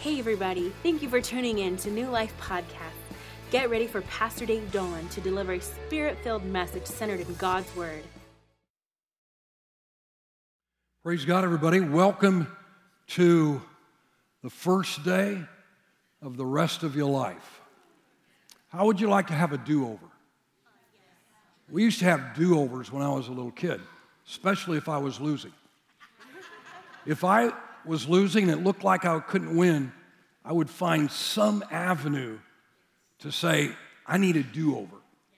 Hey everybody, thank you for tuning in to New Life Podcast. Get ready for Pastor Dave Dolan to deliver a spirit-filled message centered in God's Word. Praise God, everybody. Welcome to the first day of the rest of your life. How would you like to have a do-over? We used to have do-overs when I was a little kid, especially if I was losing. If I was losing and it looked like I couldn't win, I would find some avenue to say, I need a do-over.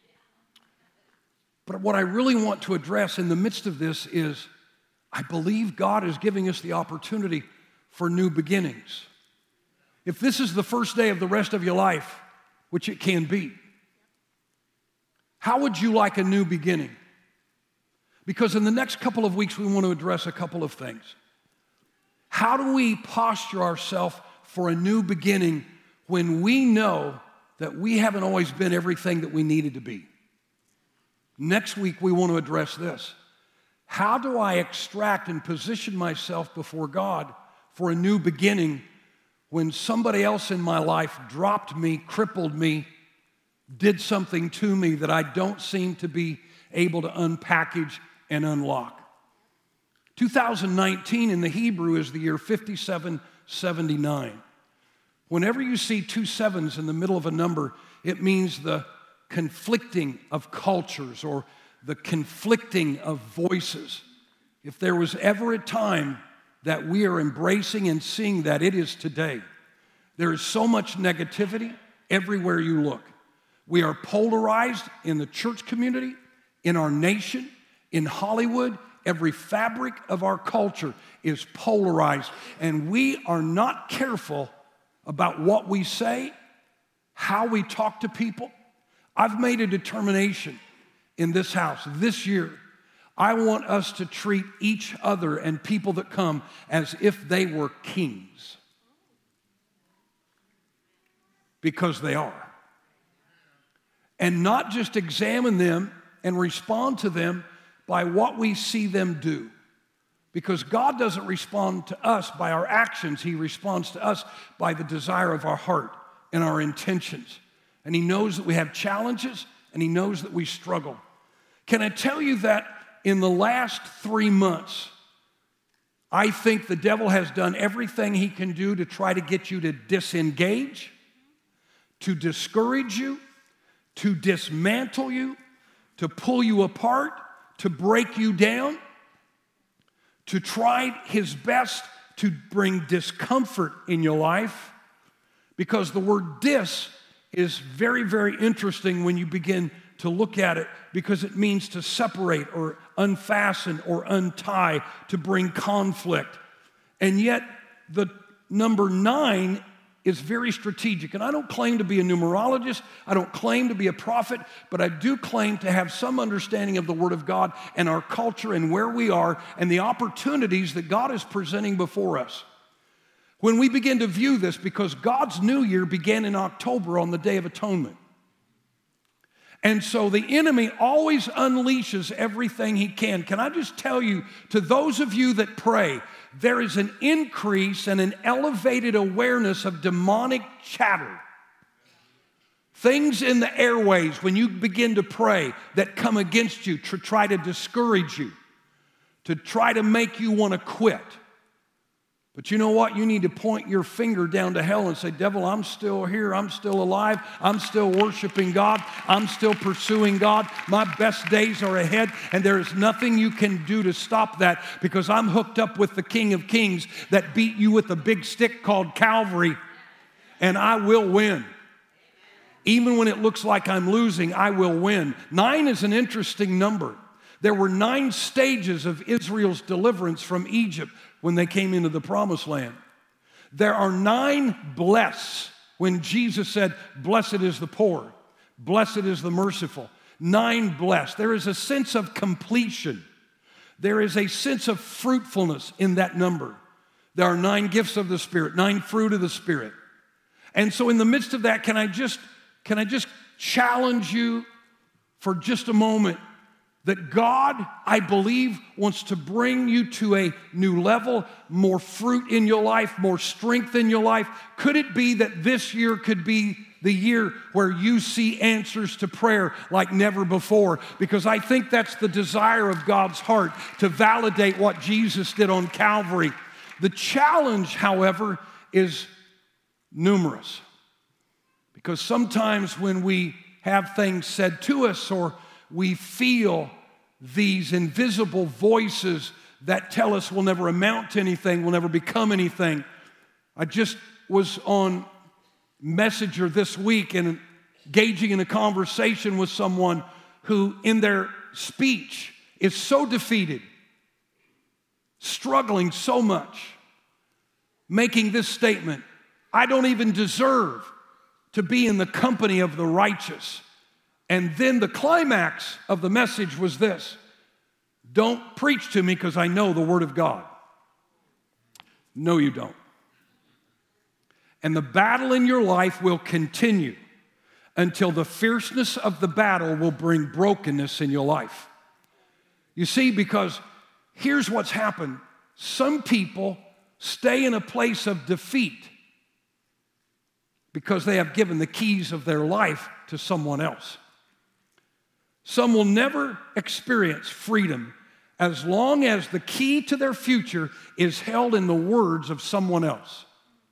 But what I really want to address in the midst of this is, I believe God is giving us the opportunity for new beginnings. If this is the first day of the rest of your life, which it can be, how would you like a new beginning? Because in the next couple of weeks, we want to address a couple of things. How do we posture ourselves for a new beginning when we know that we haven't always been everything that we needed to be? Next week, we want to address this. How do I extract and position myself before God for a new beginning when somebody else in my life dropped me, crippled me, did something to me that I don't seem to be able to unpackage and unlock? 2019 in the Hebrew is the year 5779. Whenever you see two sevens in the middle of a number, it means the conflicting of cultures or the conflicting of voices. If there was ever a time that we are embracing and seeing that, it is today. There is so much negativity everywhere you look. We are polarized in the church community, in our nation, in Hollywood. Every fabric of our culture is polarized, and we are not careful about what we say, how we talk to people. I've made a determination in this house this year. I want us to treat each other and people that come as if they were kings, because they are. And not just examine them and respond to them by what we see them do. Because God doesn't respond to us by our actions. He responds to us by the desire of our heart and our intentions. And He knows that we have challenges, and He knows that we struggle. Can I tell you that in the last 3 months, I think the devil has done everything he can do to try to get you to disengage, to discourage you, to dismantle you, to pull you apart, to break you down, to try his best to bring discomfort in your life, because the word dis is very, very interesting when you begin to look at it, because it means to separate or unfasten or untie, to bring conflict. And yet the number 9 is very strategic. And I don't claim to be a numerologist. I don't claim to be a prophet, but I do claim to have some understanding of the Word of God and our culture and where we are and the opportunities that God is presenting before us. When we begin to view this, because God's new year began in October on the Day of Atonement. And so the enemy always unleashes everything he can. Can I just tell you, to those of you that pray, there is an increase and an elevated awareness of demonic chatter. Things in the airways when you begin to pray that come against you to try to discourage you, to try to make you want to quit. But you know what? You need to point your finger down to hell and say, devil, I'm still here. I'm still alive. I'm still worshiping God. I'm still pursuing God. My best days are ahead, and there is nothing you can do to stop that, because I'm hooked up with the King of Kings that beat you with a big stick called Calvary, and I will win. Even when it looks like I'm losing, I will win. 9 is an interesting number. There were 9 stages of Israel's deliverance from Egypt when they came into the promised land. There are 9 bless when Jesus said, blessed is the poor, blessed is the merciful. 9 blessed. There is a sense of completion. There is a sense of fruitfulness in that number. There are 9 gifts of the Spirit, 9 fruit of the Spirit. And so in the midst of that, can I just challenge you for just a moment that God, I believe, wants to bring you to a new level, more fruit in your life, more strength in your life? Could it be that this year could be the year where you see answers to prayer like never before? Because I think that's the desire of God's heart, to validate what Jesus did on Calvary. The challenge, however, is numerous. Because sometimes when we have things said to us, or we feel these invisible voices that tell us we'll never amount to anything, we'll never become anything. I just was on Messenger this week and engaging in a conversation with someone who in their speech is so defeated, struggling so much, making this statement: I don't even deserve to be in the company of the righteous. And then the climax of the message was this: don't preach to me because I know the Word of God. No, you don't. And the battle in your life will continue until the fierceness of the battle will bring brokenness in your life. You see, because here's what's happened. Some people stay in a place of defeat because they have given the keys of their life to someone else. Some will never experience freedom as long as the key to their future is held in the words of someone else.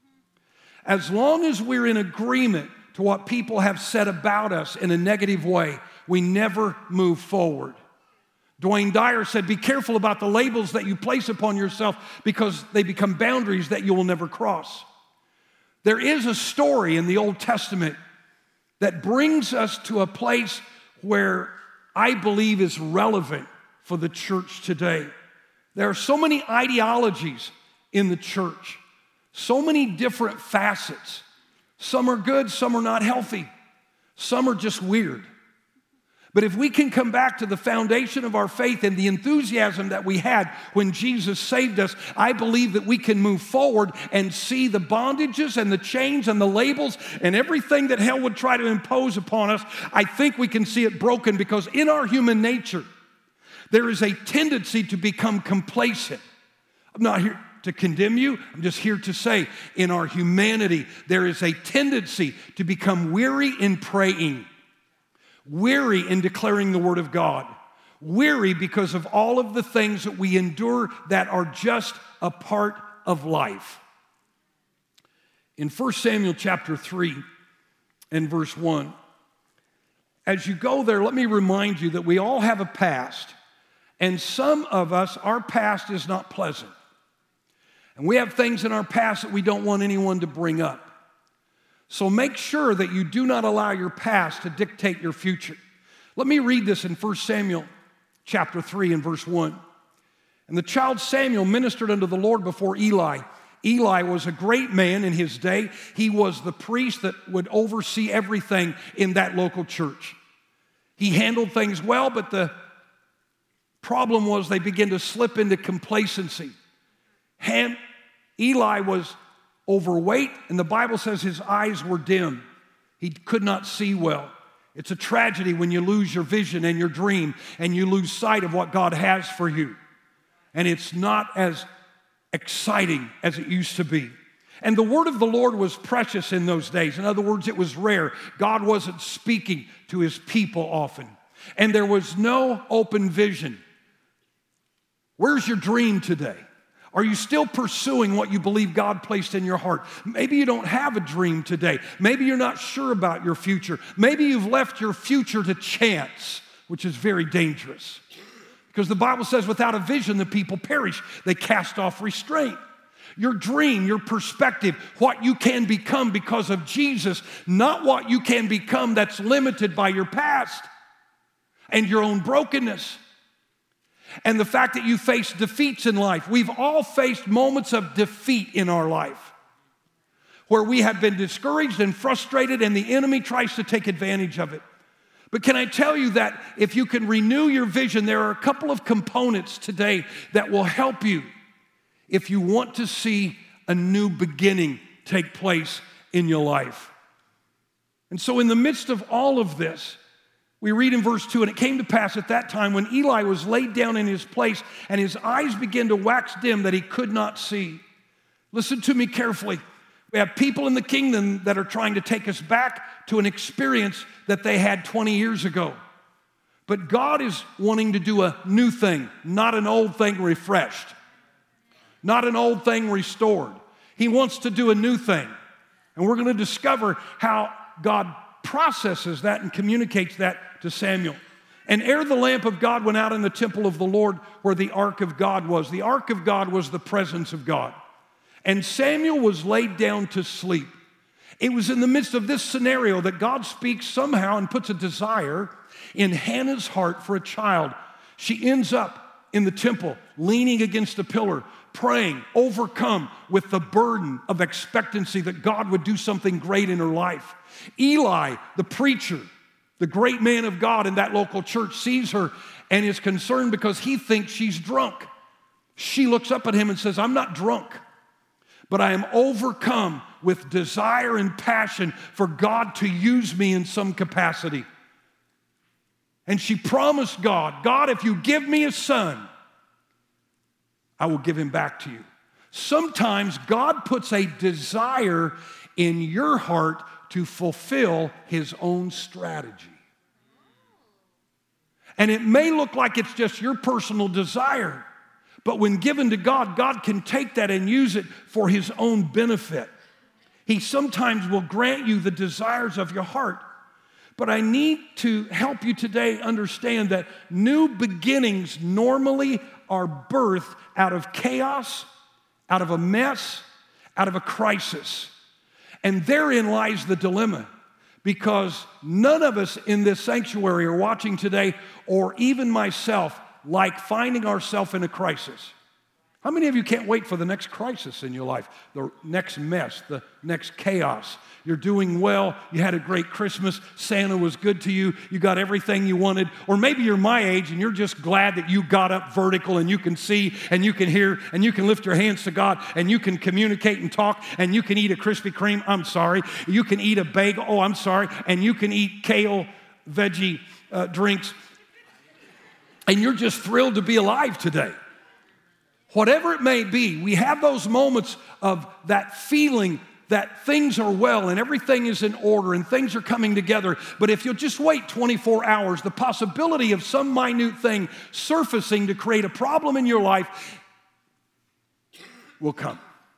As long as we're in agreement to what people have said about us in a negative way, we never move forward. Dwayne Dyer said, be careful about the labels that you place upon yourself because they become boundaries that you will never cross. There is a story in the Old Testament that brings us to a place where I believe is relevant for the church today. There are so many ideologies in the church, so many different facets. Some are good, some are not healthy, some are just weird. But if we can come back to the foundation of our faith and the enthusiasm that we had when Jesus saved us, I believe that we can move forward and see the bondages and the chains and the labels and everything that hell would try to impose upon us. I think we can see it broken, because in our human nature, there is a tendency to become complacent. I'm not here to condemn you. I'm just here to say, in our humanity, there is a tendency to become weary in praying, weary in declaring the Word of God, weary because of all of the things that we endure that are just a part of life. In 1 Samuel chapter 3 and verse 1, as you go there, let me remind you that we all have a past, and some of us, our past is not pleasant. And we have things in our past that we don't want anyone to bring up. So make sure that you do not allow your past to dictate your future. Let me read this in 1 Samuel chapter 3 and verse 1. And the child Samuel ministered unto the Lord before Eli. Eli was a great man in his day. He was the priest that would oversee everything in that local church. He handled things well, but the problem was they began to slip into complacency. Eli was overweight, and the Bible says his eyes were dim. He could not see well. It's a tragedy when you lose your vision and your dream and you lose sight of what God has for you. And it's not as exciting as it used to be. And the word of the Lord was precious in those days. In other words, it was rare. God wasn't speaking to his people often. And there was no open vision. Where's your dream today? Are you still pursuing what you believe God placed in your heart? Maybe you don't have a dream today. Maybe you're not sure about your future. Maybe you've left your future to chance, which is very dangerous. Because the Bible says without a vision, the people perish. They cast off restraint. Your dream, your perspective, what you can become because of Jesus, not what you can become that's limited by your past and your own brokenness. And the fact that you face defeats in life. We've all faced moments of defeat in our life where we have been discouraged and frustrated, and the enemy tries to take advantage of it. But can I tell you that if you can renew your vision, there are a couple of components today that will help you if you want to see a new beginning take place in your life. And so in the midst of all of this, We read in verse 2, and it came to pass at that time when Eli was laid down in his place and his eyes began to wax dim that he could not see. Listen to me carefully. We have people in the kingdom that are trying to take us back to an experience that they had 20 years ago. But God is wanting to do a new thing, not an old thing refreshed, not an old thing restored. He wants to do a new thing. And we're going to discover how God processes that and communicates that to Samuel. And ere the lamp of God went out in the temple of the Lord where the ark of God was. The ark of God was the presence of God. And Samuel was laid down to sleep. It was in the midst of this scenario that God speaks somehow and puts a desire in Hannah's heart for a child. She ends up in the temple, leaning against a pillar, praying, overcome with the burden of expectancy that God would do something great in her life. Eli, the preacher, the great man of God in that local church, sees her and is concerned because he thinks she's drunk. She looks up at him and says, I'm not drunk, but I am overcome with desire and passion for God to use me in some capacity. And she promised God, God, if you give me a son, I will give him back to you. Sometimes God puts a desire in your heart to fulfill his own strategy. And it may look like it's just your personal desire, but when given to God, God can take that and use it for his own benefit. He sometimes will grant you the desires of your heart. But I need to help you today understand that new beginnings normally are birthed out of chaos, out of a mess, out of a crisis. And therein lies the dilemma, because none of us in this sanctuary or watching today, or even myself, like finding ourselves in a crisis. How many of you can't wait for the next crisis in your life, the next mess, the next chaos? You're doing well, you had a great Christmas, Santa was good to you, you got everything you wanted, or maybe you're my age and you're just glad that you got up vertical and you can see and you can hear and you can lift your hands to God and you can communicate and talk and you can eat a Krispy Kreme, I'm sorry, you can eat a bagel, oh, I'm sorry, and you can eat kale veggie drinks, and you're just thrilled to be alive today. Whatever it may be, we have those moments of that feeling that things are well and everything is in order and things are coming together. But if you'll just wait 24 hours, the possibility of some minute thing surfacing to create a problem in your life will come.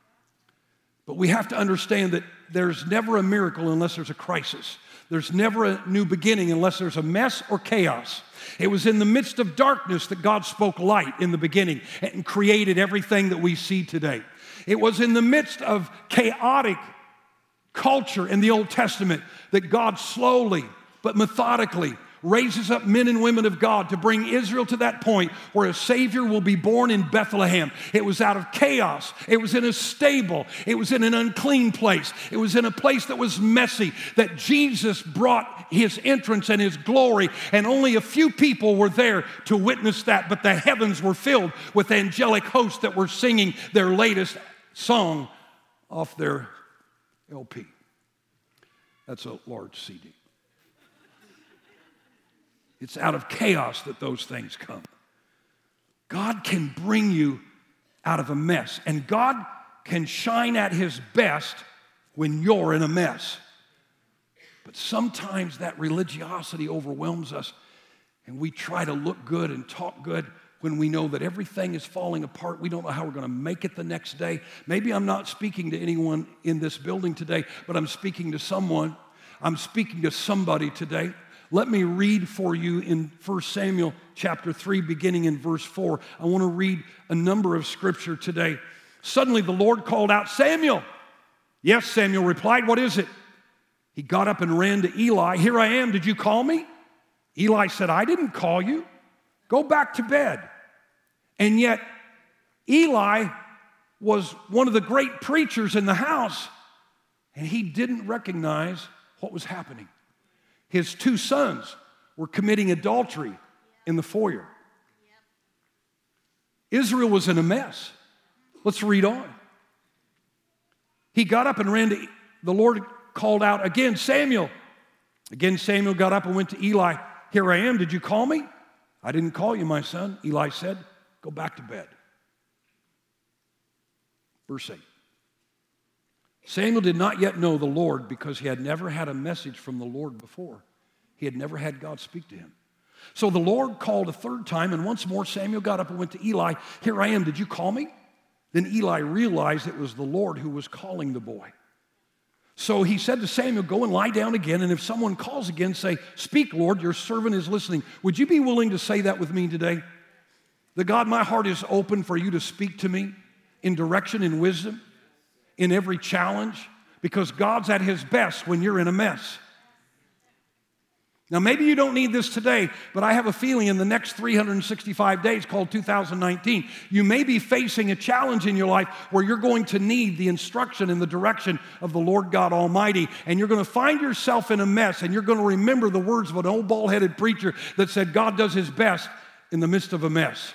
But we have to understand that there's never a miracle unless there's a crisis. There's never a new beginning unless there's a mess or chaos. It was in the midst of darkness that God spoke light in the beginning and created everything that we see today. It was in the midst of chaotic culture in the Old Testament that God slowly but methodically raises up men and women of God to bring Israel to that point where a Savior will be born in Bethlehem. It was out of chaos. It was in a stable. It was in an unclean place. It was in a place that was messy that Jesus brought his entrance and his glory, and only a few people were there to witness that, but the heavens were filled with angelic hosts that were singing their latest song off their LP. That's a large CD. It's out of chaos that those things come. God can bring you out of a mess, and God can shine at his best when you're in a mess. But sometimes that religiosity overwhelms us, and we try to look good and talk good when we know that everything is falling apart. We don't know how we're going to make it the next day. Maybe I'm not speaking to anyone in this building today, but I'm speaking to someone. I'm speaking to somebody today. Let me read for you in 1 Samuel chapter 3, beginning in verse 4. I want to read a number of scripture today. Suddenly the Lord called out, Samuel. Yes, Samuel replied, what is it? He got up and ran to Eli. Here I am, did you call me? Eli said, I didn't call you. Go back to bed. And yet Eli was one of the great preachers in the house, and he didn't recognize what was happening. His two sons were committing adultery in the foyer. Israel was in a mess. Let's read on. He got up and ran to, the Lord called out again, Samuel. Again, Samuel got up and went to Eli. Here I am, did you call me? I didn't call you, my son. Eli said, go back to bed. Verse 8. Samuel did not yet know the Lord because he had never had a message from the Lord before. He had never had God speak to him. So the Lord called a third time, and once more Samuel got up and went to Eli. Here I am, did you call me? Then Eli realized it was the Lord who was calling the boy. So he said to Samuel, go and lie down again, and if someone calls again, say, speak, Lord, your servant is listening. Would you be willing to say that with me today? That God, my heart is open for you to speak to me in direction and wisdom in every challenge, because God's at his best when you're in a mess. Now, maybe you don't need this today, but I have a feeling in the next 365 days, called 2019, you may be facing a challenge in your life where you're going to need the instruction and the direction of the Lord God Almighty, and you're going to find yourself in a mess, and you're going to remember the words of an old bald-headed preacher that said, God does his best in the midst of a mess.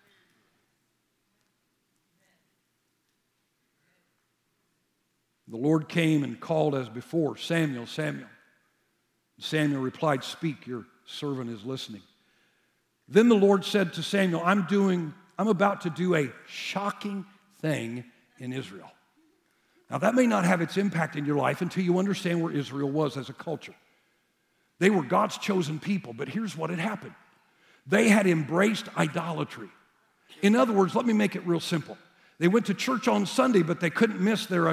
The Lord came and called as before, Samuel, Samuel. Samuel replied, speak, your servant is listening. Then the Lord said to Samuel, I'm about to do a shocking thing in Israel. Now that may not have its impact in your life until you understand where Israel was as a culture. They were God's chosen people, but here's what had happened. They had embraced idolatry. In other words, let me make it real simple. They went to church on Sunday, but they couldn't miss their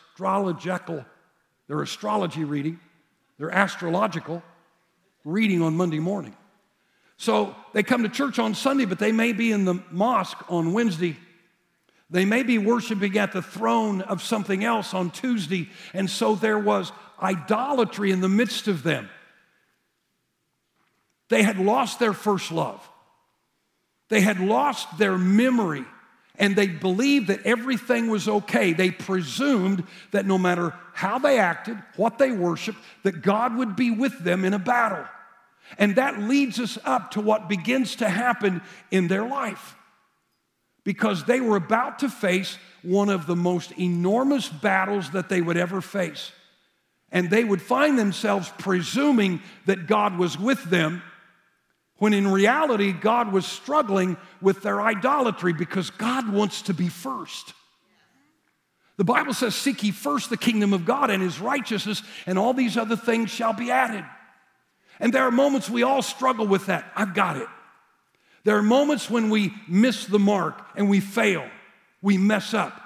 astrology reading, their astrological reading on Monday morning. So they come to church on Sunday, but they may be in the mosque on Wednesday. They may be worshiping at the throne of something else on Tuesday. And so there was idolatry in the midst of them. They had lost their first love. They had lost their memory. And they believed that everything was okay. They presumed that no matter how they acted, what they worshiped, that God would be with them in a battle. And that leads us up to what begins to happen in their life. Because they were about to face one of the most enormous battles that they would ever face. And they would find themselves presuming that God was with them, when in reality, God was struggling with their idolatry, because God wants to be first. The Bible says, seek ye first the kingdom of God and his righteousness, and all these other things shall be added. And there are moments we all struggle with that. I've got it. There are moments when we miss the mark and we fail. We mess up.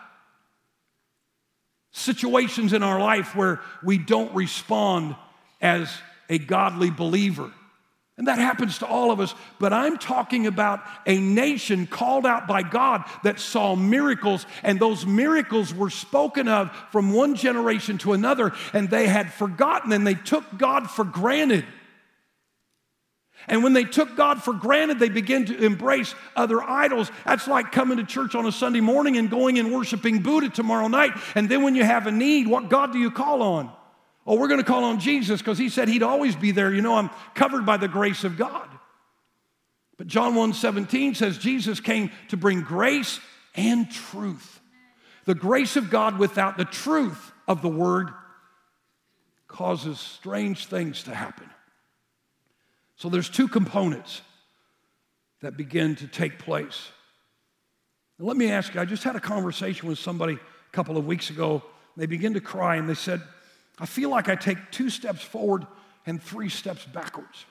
Situations in our life where we don't respond as a godly believer. And that happens to all of us, but I'm talking about a nation called out by God that saw miracles, and those miracles were spoken of from one generation to another, and they had forgotten, and they took God for granted. And when they took God for granted, they began to embrace other idols. That's like coming to church on a Sunday morning and going and worshiping Buddha tomorrow night, and then when you have a need, what God do you call on? Oh, we're going to call on Jesus because he said he'd always be there. You know, I'm covered by the grace of God. But John 1:17 says Jesus came to bring grace and truth. The grace of God without the truth of the word causes strange things to happen. So there's two components that begin to take place. And let me ask you, I just had a conversation with somebody a couple of weeks ago. They began to cry, and they said, I feel like I take 2 steps forward and 3 steps backwards.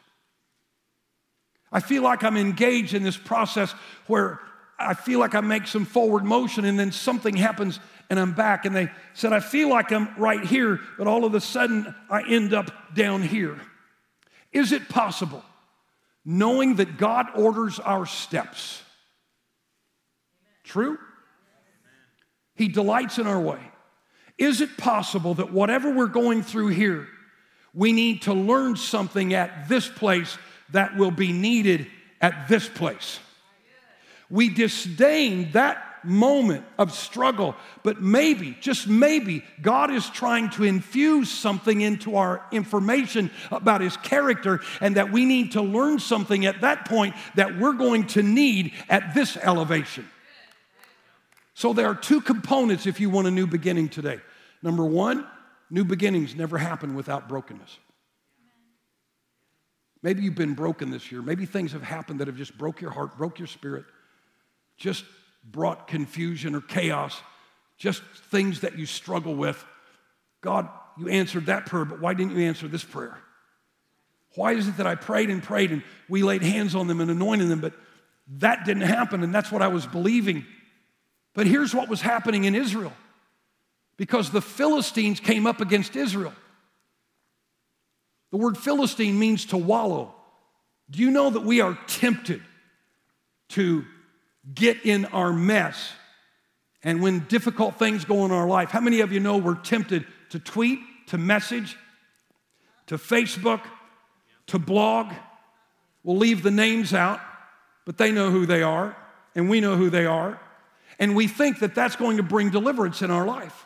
I feel like I'm engaged in this process where I feel like I make some forward motion and then something happens and I'm back. And they said, I feel like I'm right here, but all of a sudden I end up down here. Is it possible, knowing that God orders our steps? True? He delights in our way. Is it possible that whatever we're going through here, we need to learn something at this place that will be needed at this place? We disdain that moment of struggle, but maybe, just maybe, God is trying to infuse something into our information about his character, and that we need to learn something at that point that we're going to need at this elevation. So there are 2 components if you want a new beginning today. Number 1, new beginnings never happen without brokenness. Maybe you've been broken this year. Maybe things have happened that have just broke your heart, broke your spirit, just brought confusion or chaos, just things that you struggle with. God, you answered that prayer, but why didn't you answer this prayer? Why is it that I prayed and we laid hands on them and anointed them, but that didn't happen, and that's what I was believing. But here's what was happening in Israel. Because the Philistines came up against Israel. The word Philistine means to wallow. Do you know that we are tempted to get in our mess? And when difficult things go in our life, how many of you know we're tempted to tweet, to message, to Facebook, to blog? We'll leave the names out, but they know who they are, and we know who they are. And we think that that's going to bring deliverance in our life.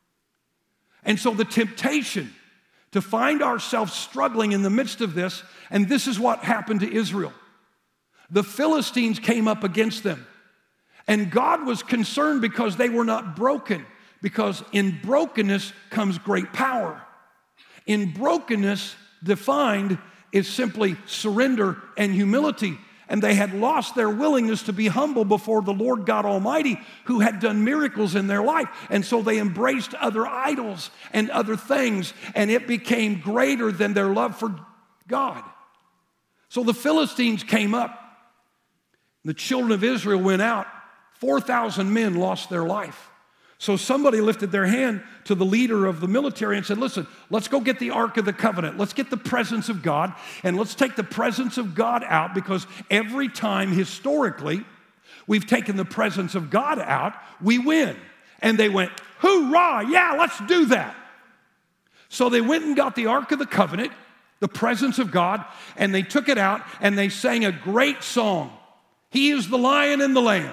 And so the temptation to find ourselves struggling in the midst of this, and this is what happened to Israel. The Philistines came up against them. And God was concerned because they were not broken. Because in brokenness comes great power. In brokenness, defined is simply surrender and humility. And they had lost their willingness to be humble before the Lord God Almighty, who had done miracles in their life. And so they embraced other idols and other things, and it became greater than their love for God. So the Philistines came up. The children of Israel went out. 4,000 men lost their life. So somebody lifted their hand to the leader of the military and said, listen, let's go get the Ark of the Covenant. Let's get the presence of God, and let's take the presence of God out, because every time historically we've taken the presence of God out, we win. And they went, hoorah, yeah, let's do that. So they went and got the Ark of the Covenant, the presence of God, and they took it out and they sang a great song. He is the Lion and the Lamb.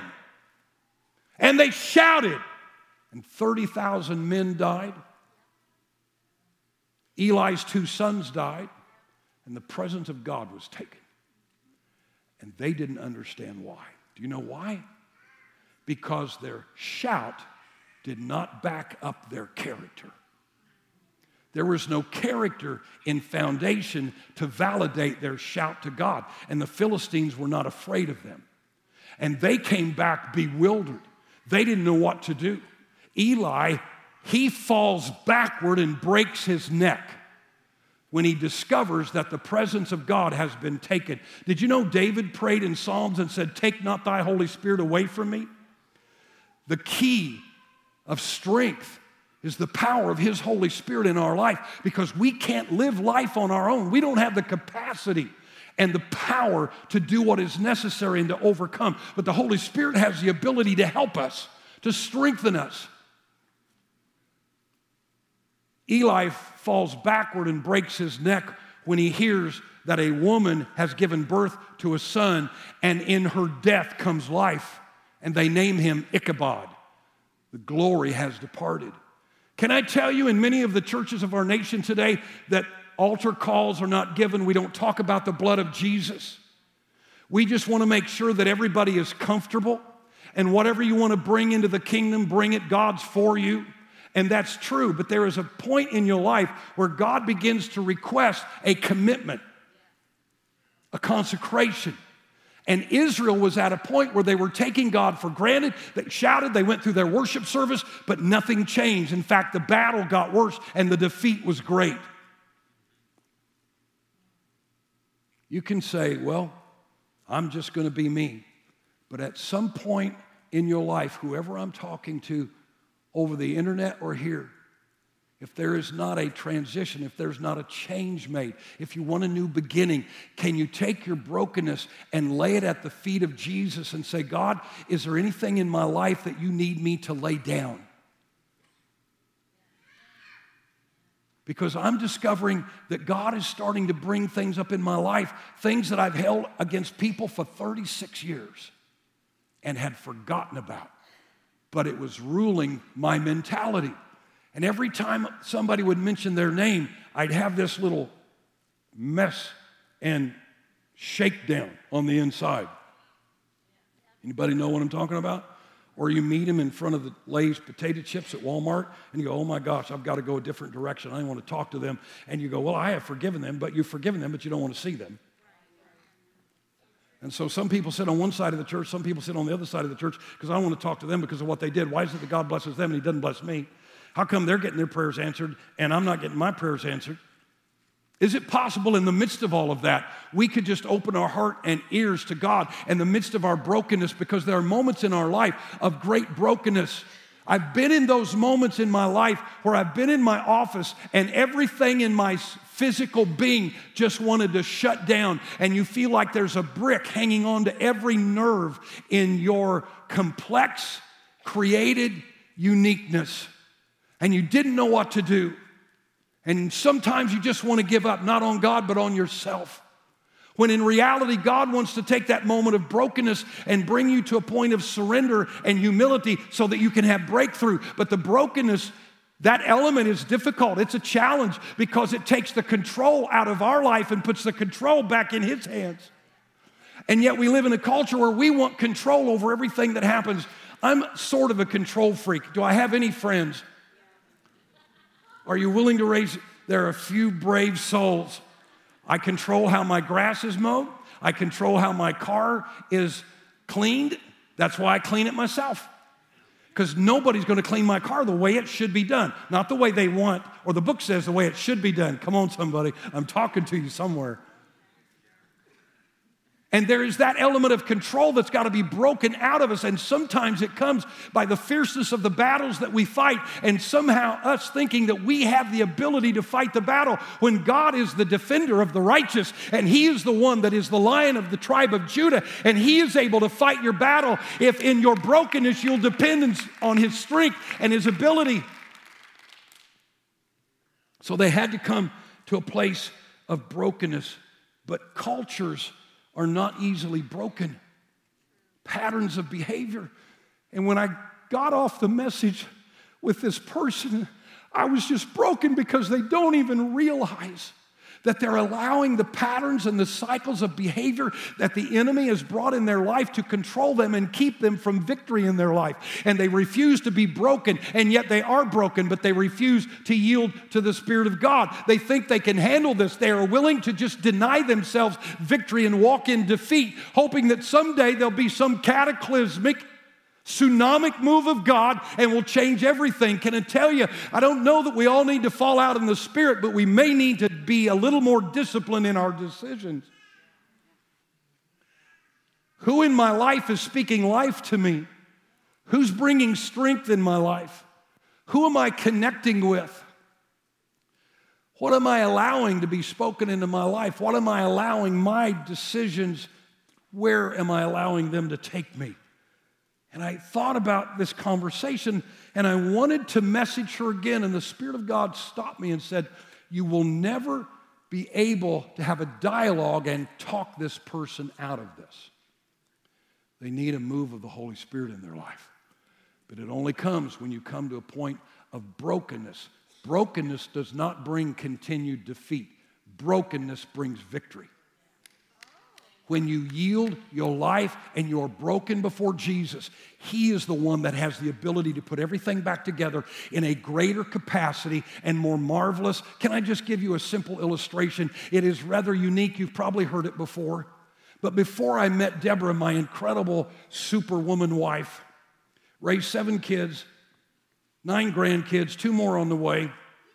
And they shouted. And 30,000 men died. Eli's 2 sons died. And the presence of God was taken. And they didn't understand why. Do you know why? Because their shout did not back up their character. There was no character in foundation to validate their shout to God. And the Philistines were not afraid of them. And they came back bewildered. They didn't know what to do. Eli, he falls backward and breaks his neck when he discovers that the presence of God has been taken. Did you know David prayed in Psalms and said, take not thy Holy Spirit away from me? The key of strength is the power of his Holy Spirit in our life, because we can't live life on our own. We don't have the capacity and the power to do what is necessary and to overcome. But the Holy Spirit has the ability to help us, to strengthen us. Eli falls backward and breaks his neck when he hears that a woman has given birth to a son, and in her death comes life, and they name him Ichabod. The glory has departed. Can I tell you, in many of the churches of our nation today, that altar calls are not given. We don't talk about the blood of Jesus. We just want to make sure that everybody is comfortable, and whatever you want to bring into the kingdom, bring it. God's for you. And that's true, but there is a point in your life where God begins to request a commitment, a consecration. And Israel was at a point where they were taking God for granted. They shouted, they went through their worship service, but nothing changed. In fact, the battle got worse and the defeat was great. You can say, well, I'm just going to be me. But at some point in your life, whoever I'm talking to, over the internet or here, if there is not a transition, if there's not a change made, if you want a new beginning, can you take your brokenness and lay it at the feet of Jesus and say, God, is there anything in my life that you need me to lay down? Because I'm discovering that God is starting to bring things up in my life, things that I've held against people for 36 years and had forgotten about. But it was ruling my mentality. And every time somebody would mention their name, I'd have this little mess and shakedown on the inside. Anybody know what I'm talking about? Or you meet him in front of the Lay's potato chips at Walmart, and you go, oh my gosh, I've got to go a different direction. I don't want to talk to them. And you go, well, I have forgiven them, but you've forgiven them, but you don't want to see them. And so some people sit on one side of the church, some people sit on the other side of the church because I don't want to talk to them because of what they did. Why is it that God blesses them and he doesn't bless me? How come they're getting their prayers answered and I'm not getting my prayers answered? Is it possible in the midst of all of that, we could just open our heart and ears to God in the midst of our brokenness, because there are moments in our life of great brokenness. I've been in those moments in my life where I've been in my office and everything in my physical being just wanted to shut down, and you feel like there's a brick hanging on to every nerve in your complex, created uniqueness, and you didn't know what to do. And sometimes you just want to give up, not on God, but on yourself. When in reality, God wants to take that moment of brokenness and bring you to a point of surrender and humility so that you can have breakthrough. But the brokenness, that element is difficult. It's a challenge because it takes the control out of our life and puts the control back in His hands. And yet we live in a culture where we want control over everything that happens. I'm sort of a control freak. Do I have any friends? Are you willing to raise? There are a few brave souls. I control how my grass is mowed. I control how my car is cleaned. That's why I clean it myself. Because nobody's going to clean my car the way it should be done. Not the way they want, or the book says the way it should be done. Come on, somebody. I'm talking to you somewhere. And there is that element of control that's got to be broken out of us. And sometimes it comes by the fierceness of the battles that we fight, and somehow us thinking that we have the ability to fight the battle when God is the defender of the righteous, and He is the one that is the Lion of the tribe of Judah, and He is able to fight your battle if in your brokenness you'll depend on His strength and His ability. So they had to come to a place of brokenness, but cultures are not easily broken. Patterns of behavior. And when I got off the message with this person, I was just broken because they don't even realize that they're allowing the patterns and the cycles of behavior that the enemy has brought in their life to control them and keep them from victory in their life. And they refuse to be broken, and yet they are broken, but they refuse to yield to the Spirit of God. They think they can handle this. They are willing to just deny themselves victory and walk in defeat, hoping that someday there'll be some cataclysmic tsunamic move of God and will change everything. Can I tell you, I don't know that we all need to fall out in the Spirit, but we may need to be a little more disciplined in our decisions. Who in my life is speaking life to me? Who's bringing strength in my life? Who am I connecting with? What am I allowing to be spoken into my life? What am I allowing my decisions? Where am I allowing them to take me? And I thought about this conversation, and I wanted to message her again, and the Spirit of God stopped me and said, you will never be able to have a dialogue and talk this person out of this. They need a move of the Holy Spirit in their life. But it only comes when you come to a point of brokenness. Brokenness does not bring continued defeat. Brokenness brings victory. When you yield your life and you're broken before Jesus, He is the one that has the ability to put everything back together in a greater capacity and more marvelous. Can I just give you a simple illustration? It is rather unique. You've probably heard it before. But before I met Deborah, my incredible superwoman wife, raised 7 kids, 9 grandkids, 2 more on the way,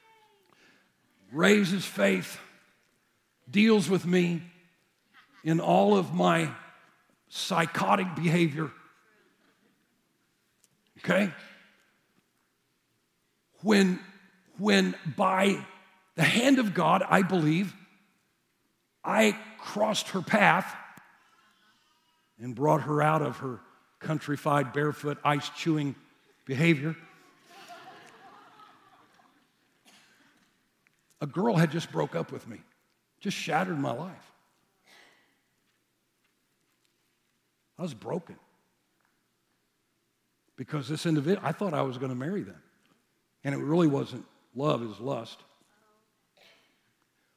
raises faith, deals with me in all of my psychotic behavior, okay? When by the hand of God, I believe, I crossed her path and brought her out of her countrified, barefoot, ice-chewing behavior. A girl had just broke up with me, just shattered my life. I was broken because this individual, I thought I was going to marry them. And it really wasn't love, it was lust.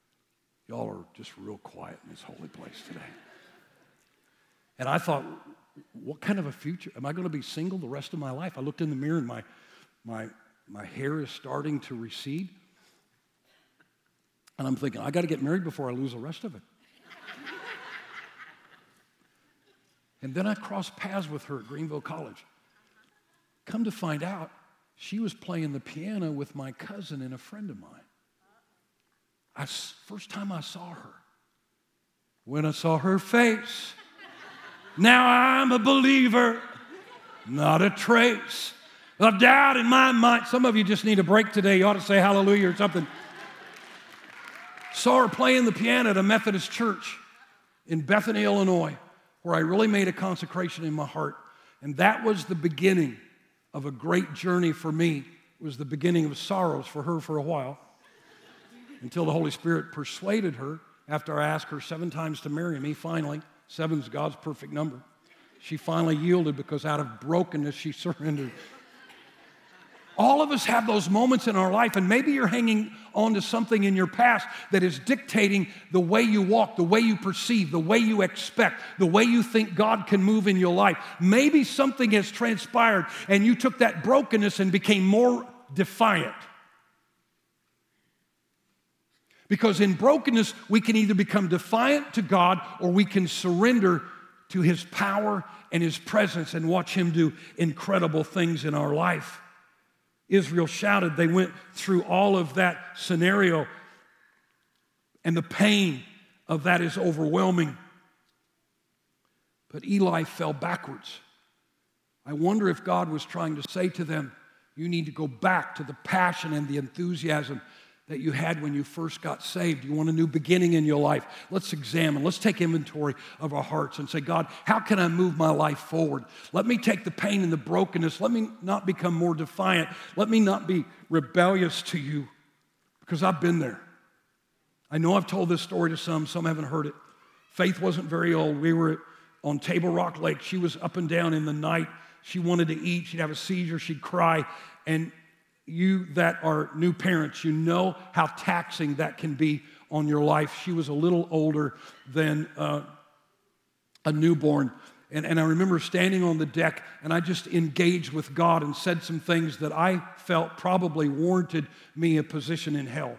Y'all are just real quiet in this holy place today. And I thought what kind of a future? Am I going to be single the rest of my life? I looked in the mirror and my hair is starting to recede. And I'm thinking, I got to get married before I lose the rest of it. And then I crossed paths with her at Greenville College. Come to find out, she was playing the piano with my cousin and a friend of mine. First time I saw her. When I saw her face, now I'm a believer, not a trace of doubt in my mind. Some of you just need a break today. You ought to say hallelujah or something. Saw her playing the piano at a Methodist church in Bethany, Illinois, where I really made a consecration in my heart. And that was the beginning of a great journey for me. It was the beginning of sorrows for her for a while, until the Holy Spirit persuaded her after I asked her 7 times to marry me. Finally, 7's God's perfect number. She finally yielded because out of brokenness, she surrendered. All of us have those moments in our life, and maybe you're hanging on to something in your past that is dictating the way you walk, the way you perceive, the way you expect, the way you think God can move in your life. Maybe something has transpired, and you took that brokenness and became more defiant. Because in brokenness, we can either become defiant to God or we can surrender to His power and His presence and watch Him do incredible things in our life. Israel shouted. They went through all of that scenario, and the pain of that is overwhelming. But Eli fell backwards. I wonder if God was trying to say to them, you need to go back to the passion and the enthusiasm that you had when you first got saved. You want a new beginning in your life. Let's examine. Let's take inventory of our hearts and say, God, how can I move my life forward? Let me take the pain and the brokenness. Let me not become more defiant. Let me not be rebellious to you, because I've been there. I know I've told this story to some haven't heard it. Faith wasn't very old. We were on Table Rock Lake. She was up and down in the night. She wanted to eat. She'd have a seizure. She'd cry. And you that are new parents, you know how taxing that can be on your life. She was a little older than a newborn. And I remember standing on the deck, and I just engaged with God and said some things that I felt probably warranted me a position in hell.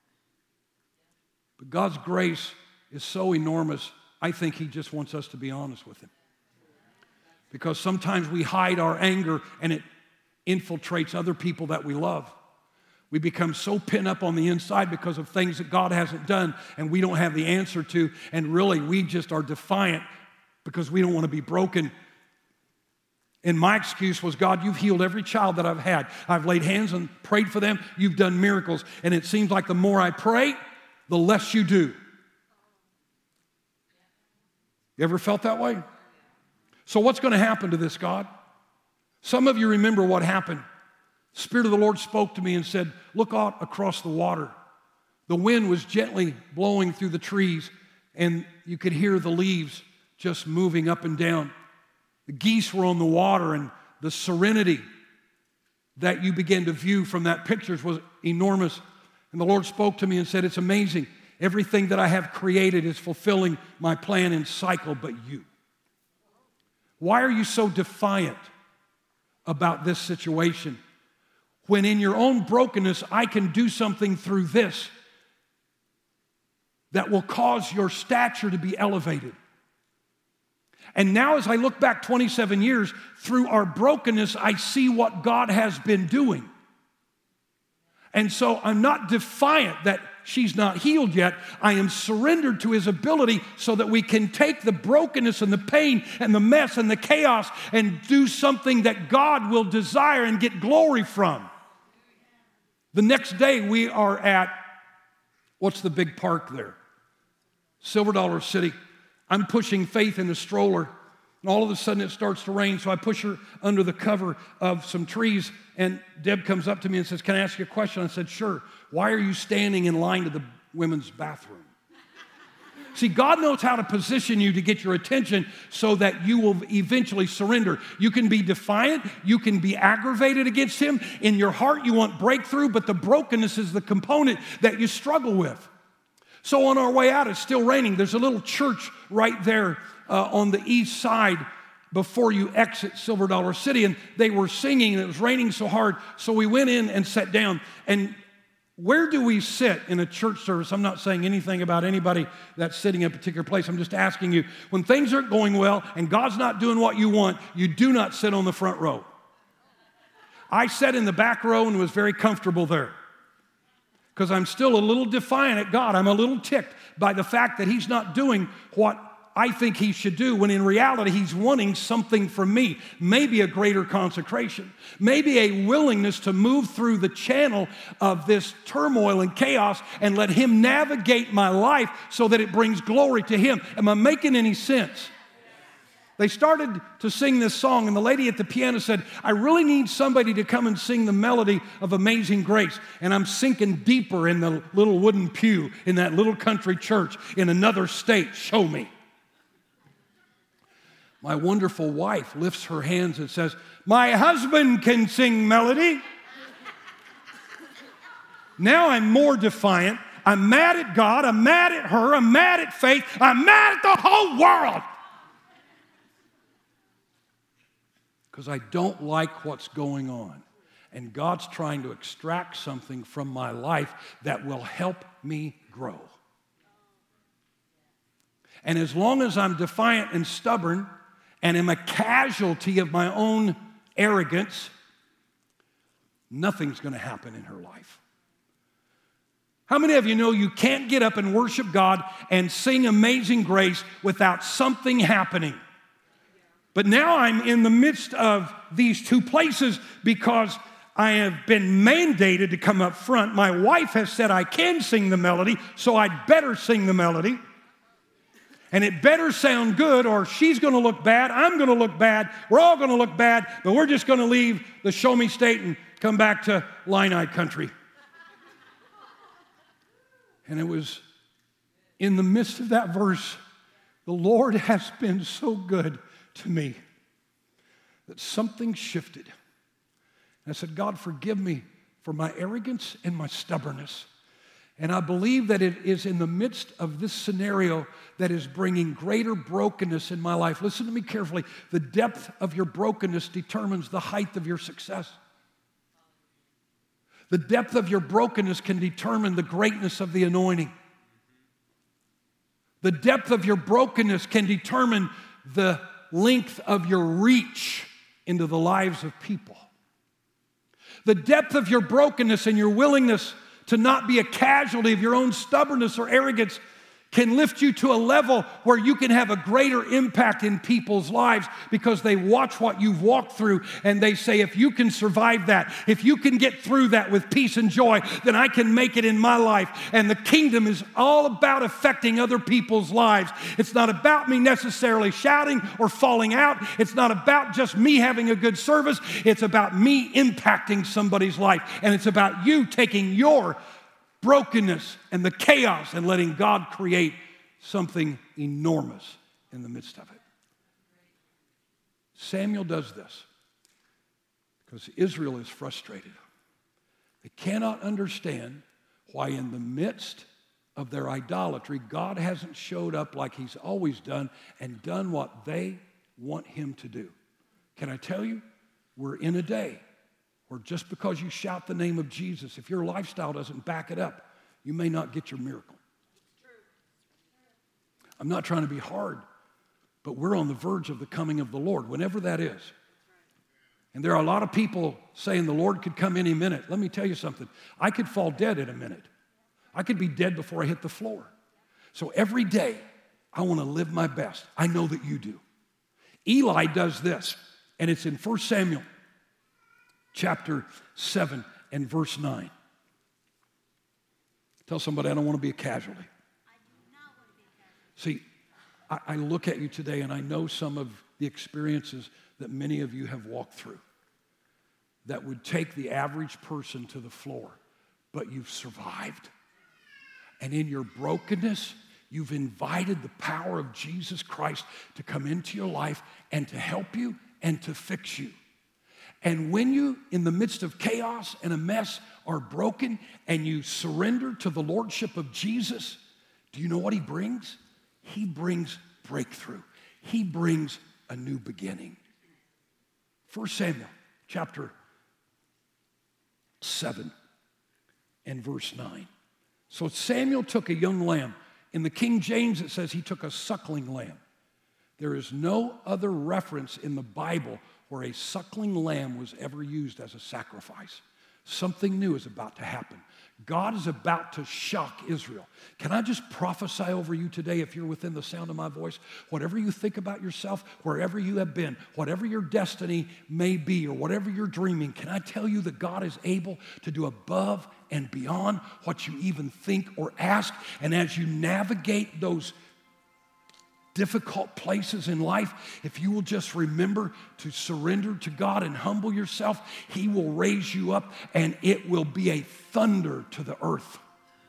But God's grace is so enormous, I think He just wants us to be honest with Him. Because sometimes we hide our anger, and it infiltrates other people that we love. We become so pinned up on the inside because of things that God hasn't done and we don't have the answer to, and really we just are defiant because we don't want to be broken. And my excuse was, God, you've healed every child that I've had. I've laid hands and prayed for them. You've done miracles. And it seems like the more I pray, the less you do. You ever felt that way? So what's going to happen to this, God? Some of you remember what happened. The Spirit of the Lord spoke to me and said, look out across the water. The wind was gently blowing through the trees, and you could hear the leaves just moving up and down. The geese were on the water, and the serenity that you began to view from that picture was enormous. And the Lord spoke to me and said, it's amazing. Everything that I have created is fulfilling my plan and cycle, but you. Why are you so defiant about this situation, when in your own brokenness, I can do something through this that will cause your stature to be elevated? And now as I look back 27 years, through our brokenness, I see what God has been doing. And so I'm not defiant that she's not healed yet. I am surrendered to His ability so that we can take the brokenness and the pain and the mess and the chaos and do something that God will desire and get glory from. The next day we are at, what's the big park there? Silver Dollar City. I'm pushing Faith in a stroller, and all of a sudden it starts to rain, so I push her under the cover of some trees, and Deb comes up to me and says, can I ask you a question? I said, sure. Why are you standing in line to the women's bathroom? See, God knows how to position you to get your attention so that you will eventually surrender. You can be defiant. You can be aggravated against Him. In your heart, you want breakthrough, but the brokenness is the component that you struggle with. So on our way out, it's still raining. There's a little church right there on the east side before you exit Silver Dollar City, and they were singing, and it was raining so hard, so we went in and sat down. And where do we sit in a church service? I'm not saying anything about anybody that's sitting in a particular place. I'm just asking you, when things aren't going well and God's not doing what you want, you do not sit on the front row. I sat in the back row and was very comfortable there because I'm still a little defiant at God. I'm a little ticked by the fact that He's not doing what I think He should do, when in reality He's wanting something from me, maybe a greater consecration, maybe a willingness to move through the channel of this turmoil and chaos and let Him navigate my life so that it brings glory to Him. Am I making any sense? They started to sing this song, and the lady at the piano said, I really need somebody to come and sing the melody of Amazing Grace. And I'm sinking deeper in the little wooden pew in that little country church in another state. Show me. My wonderful wife lifts her hands and says, my husband can sing melody. Now I'm more defiant. I'm mad at God. I'm mad at her. I'm mad at faith. I'm mad at the whole world. Because I don't like what's going on. And God's trying to extract something from my life that will help me grow. And as long as I'm defiant and stubborn and am a casualty of my own arrogance, nothing's going to happen in her life. How many of you know you can't get up and worship God and sing Amazing Grace without something happening? But now I'm in the midst of these two places because I have been mandated to come up front. My wife has said I can sing the melody, so I'd better sing the melody. And it better sound good, or she's going to look bad, I'm going to look bad, we're all going to look bad, but we're just going to leave the show me state and come back to Illini country. And it was in the midst of that verse, the Lord has been so good to me that something shifted. And I said, God, forgive me for my arrogance and my stubbornness. And I believe that it is in the midst of this scenario that is bringing greater brokenness in my life. Listen to me carefully. The depth of your brokenness determines the height of your success. The depth of your brokenness can determine the greatness of the anointing. The depth of your brokenness can determine the length of your reach into the lives of people. The depth of your brokenness and your willingness to not be a casualty of your own stubbornness or arrogance can lift you to a level where you can have a greater impact in people's lives because they watch what you've walked through and they say, if you can survive that, if you can get through that with peace and joy, then I can make it in my life. And the kingdom is all about affecting other people's lives. It's not about me necessarily shouting or falling out. It's not about just me having a good service. It's about me impacting somebody's life. And it's about you taking your brokenness and the chaos and letting God create something enormous in the midst of it. Samuel does this because Israel is frustrated. They cannot understand why in the midst of their idolatry, God hasn't showed up like He's always done and done what they want Him to do. Can I tell you, we're in a day or just because you shout the name of Jesus, if your lifestyle doesn't back it up, you may not get your miracle. I'm not trying to be hard, but we're on the verge of the coming of the Lord, whenever that is. And there are a lot of people saying the Lord could come any minute. Let me tell you something. I could fall dead in a minute. I could be dead before I hit the floor. So every day, I want to live my best. I know that you do. Eli does this, and it's in 1 Samuel chapter 7 and verse 9. Tell somebody, I don't want to be a casualty. See, I look at you today and I know some of the experiences that many of you have walked through that would take the average person to the floor, but you've survived. And in your brokenness, you've invited the power of Jesus Christ to come into your life and to help you and to fix you. And when you, in the midst of chaos and a mess, are broken and you surrender to the lordship of Jesus, do you know what He brings? He brings breakthrough. He brings a new beginning. 1 Samuel chapter 7 and verse 9. So Samuel took a young lamb. In the King James, it says he took a suckling lamb. There is no other reference in the Bible where a suckling lamb was ever used as a sacrifice. Something new is about to happen. God is about to shock Israel. Can I just prophesy over you today, if you're within the sound of my voice? Whatever you think about yourself, wherever you have been, whatever your destiny may be, or whatever you're dreaming, can I tell you that God is able to do above and beyond what you even think or ask? And as you navigate those difficult places in life, if you will just remember to surrender to God and humble yourself, He will raise you up and it will be a thunder to the earth.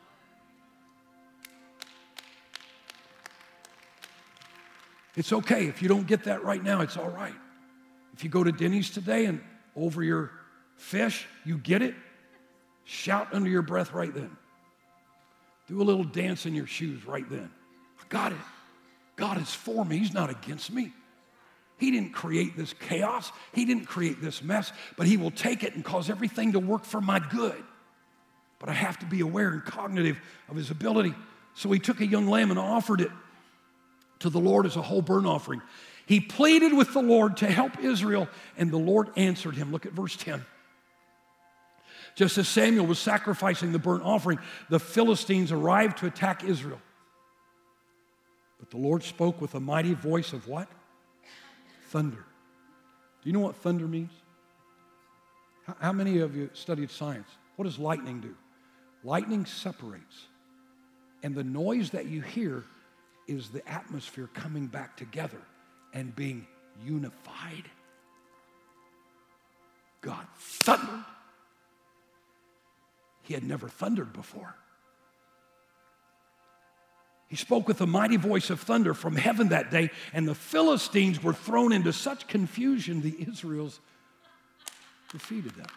It's okay if you don't get that right now, it's all right. If you go to Denny's today and over your fish, you get it, shout under your breath right then. Do a little dance in your shoes right then. I got it. God is for me. He's not against me. He didn't create this chaos. He didn't create this mess, but He will take it and cause everything to work for my good. But I have to be aware and cognitive of His ability. So He took a young lamb and offered it to the Lord as a whole burnt offering. He pleaded with the Lord to help Israel, and the Lord answered him. Look at verse 10. Just as Samuel was sacrificing the burnt offering, the Philistines arrived to attack Israel. But the Lord spoke with a mighty voice of what? Thunder. Do you know what thunder means? How many of you studied science? What does lightning do? Lightning separates. And the noise that you hear is the atmosphere coming back together and being unified. God thundered. He had never thundered before. He spoke with a mighty voice of thunder from heaven that day, and the Philistines were thrown into such confusion, the Israelites defeated them.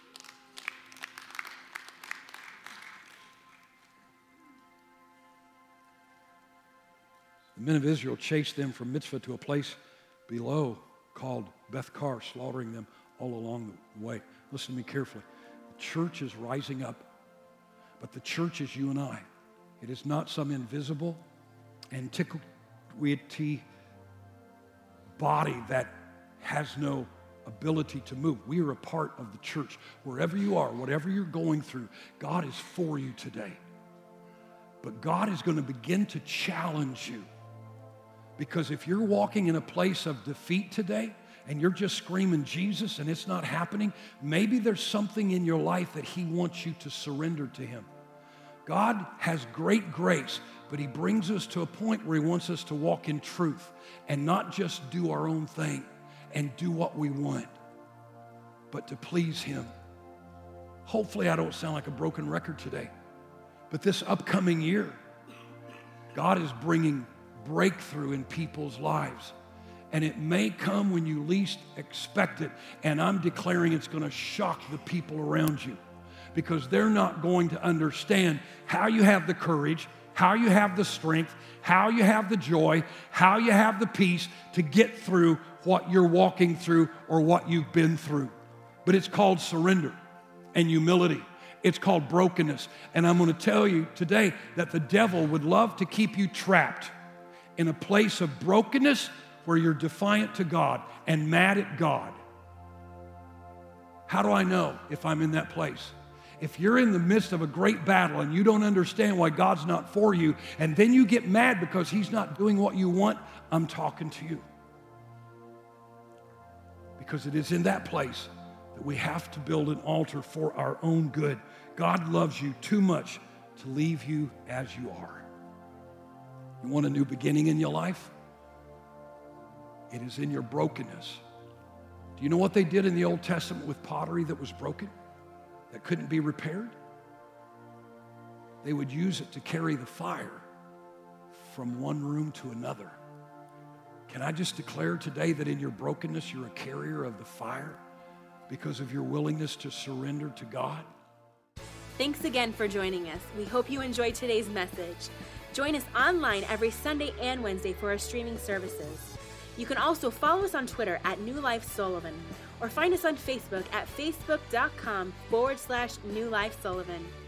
The men of Israel chased them from Mitzvah to a place below called Beth-kar, slaughtering them all along the way. Listen to me carefully. The church is rising up, but the church is you and I. It is not some invisible antiquity body that has no ability to move. We are a part of the church. Wherever you are, whatever you're going through, God is for you today. But God is going to begin to challenge you. Because if you're walking in a place of defeat today, and you're just screaming Jesus and it's not happening, maybe there's something in your life that He wants you to surrender to Him. God has great grace, but He brings us to a point where He wants us to walk in truth and not just do our own thing and do what we want, but to please Him. Hopefully I don't sound like a broken record today, but this upcoming year, God is bringing breakthrough in people's lives. And it may come when you least expect it, and I'm declaring it's going to shock the people around you. Because they're not going to understand how you have the courage, how you have the strength, how you have the joy, how you have the peace to get through what you're walking through or what you've been through. But it's called surrender and humility. It's called brokenness. And I'm going to tell you today that the devil would love to keep you trapped in a place of brokenness where you're defiant to God and mad at God. How do I know if I'm in that place? If you're in the midst of a great battle and you don't understand why God's not for you, and then you get mad because He's not doing what you want, I'm talking to you. Because it is in that place that we have to build an altar for our own good. God loves you too much to leave you as you are. You want a new beginning in your life? It is in your brokenness. Do you know what they did in the Old Testament with pottery that was broken? That couldn't be repaired? They would use it to carry the fire from one room to another. Can I just declare today that in your brokenness, you're a carrier of the fire because of your willingness to surrender to God? Thanks again for joining us. We hope you enjoyed today's message. Join us online every Sunday and Wednesday for our streaming services. You can also follow us on Twitter at New Life Sullivan or find us on Facebook at facebook.com/New Life Sullivan.